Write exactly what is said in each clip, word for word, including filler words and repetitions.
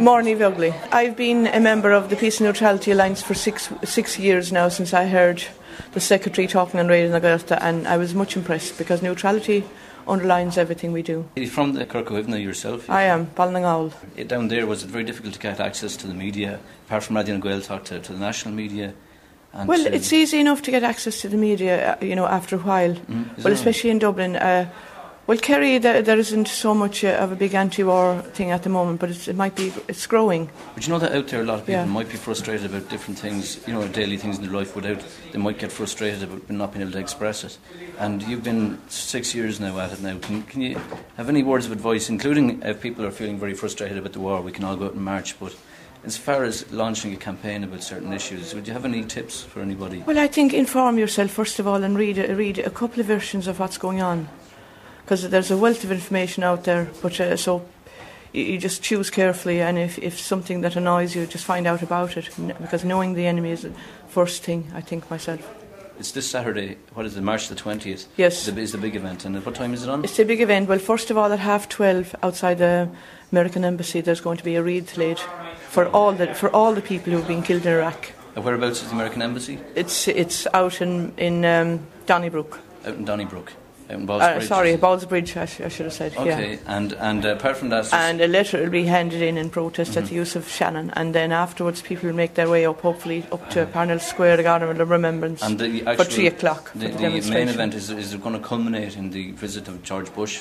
Morning Vugley. I've been a member of the Peace and Neutrality Alliance for six six years now, since I heard the Secretary talking on Radio na Gaelta, and I was much impressed because neutrality underlines everything we do. You're from the Kirkowivna yourself? I am, Ballingaul. Down there, was it very difficult to get access to the media, apart from Radio na Gaelta, to, to the national media? And well, to it's easy enough to get access to the media, you know, after a while. Mm, well, especially in Dublin. Uh, well, Kerry, there, there isn't so much uh, of a big anti-war thing at the moment, but it's, it might be, it's growing. But you know that out there a lot of people yeah. might be frustrated about different things, you know, daily things in their life without, they might get frustrated about not being able to express it. And you've been six years now at it now. Can, can you have any words of advice, including if people are feeling very frustrated about the war, we can all go out and march, but as far as launching a campaign about certain issues, would you have any tips for anybody? Well, I think inform yourself first of all and read, read a couple of versions of what's going on. Because there's a wealth of information out there, but uh, so you, you just choose carefully, and if, if something that annoys you, just find out about it, because knowing the enemy is the first thing, I think, myself. It's this Saturday, what is it, March the twentieth? Yes. Is the, is the big event, and what time is it on? It's a big event. Well, first of all, at half twelve, outside the American Embassy, there's going to be a wreath laid for all the, for all the people who've been killed in Iraq. Uh, whereabouts is the American Embassy? It's, it's out in, in um, Donnybrook. Out in Donnybrook. Out in Ballsbridge. Uh, sorry, Ballsbridge, I, sh- I should have said. Okay, yeah. and and uh, apart from that, and a letter will be handed in in protest mm-hmm. at the use of Shannon, and then afterwards people will make their way up, hopefully up to Parnell Square, the Garden of Remembrance, and the actual, for three o'clock. The, the, the main event is is it going to culminate in the visit of George Bush?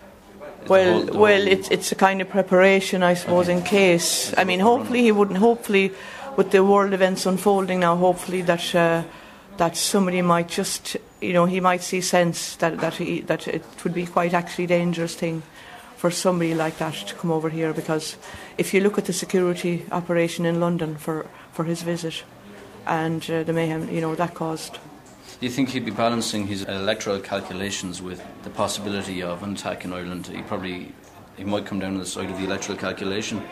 Is well, whole, well, whole it's it's a kind of preparation, I suppose, okay. in case. It's I mean, hopefully he wouldn't. Hopefully, with the world events unfolding now, hopefully that uh, that somebody might just. You know, he might see sense that that, he, that it would be quite actually dangerous thing for somebody like that to come over here, because if you look at the security operation in London for, for his visit and uh, the mayhem, you know, that caused. Do you think he'd be balancing his electoral calculations with the possibility of an attack in Ireland? He probably he might come down on the side of the electoral calculation.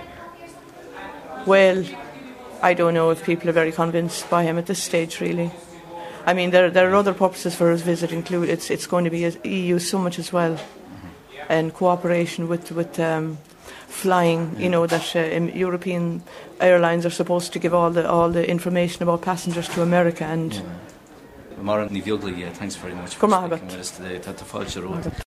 Well, I don't know if people are very convinced by him at this stage, really. I mean, there there are other purposes for his visit. Include it's it's going to be an E U summit as well, mm-hmm. and cooperation with with um, flying. Yeah. You know that uh, European airlines are supposed to give all the all the information about passengers to America. And Mara Ní Bheagla, yeah, thanks very much for speaking with us today.